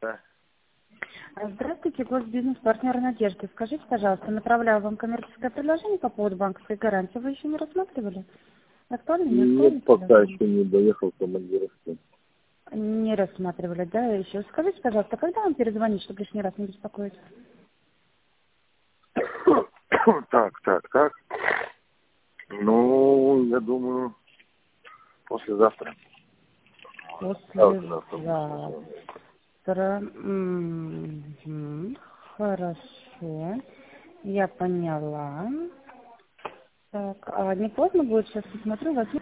Да. Здравствуйте, госбизнес-партнер Надежды. Скажите, пожалуйста, направляю вам коммерческое предложение по поводу банковской гарантии. Вы еще не рассматривали? Актуально, не актуально? Нет, пока еще не доехал в командировку. Не рассматривали, да? Еще скажите, пожалуйста, когда вам перезвонить, чтобы лишний раз не беспокоить? Так. Ну, я думаю, послезавтра. Послезавтра. Хорошо. Я поняла. Так, а не поздно будет, сейчас посмотрю, возьму.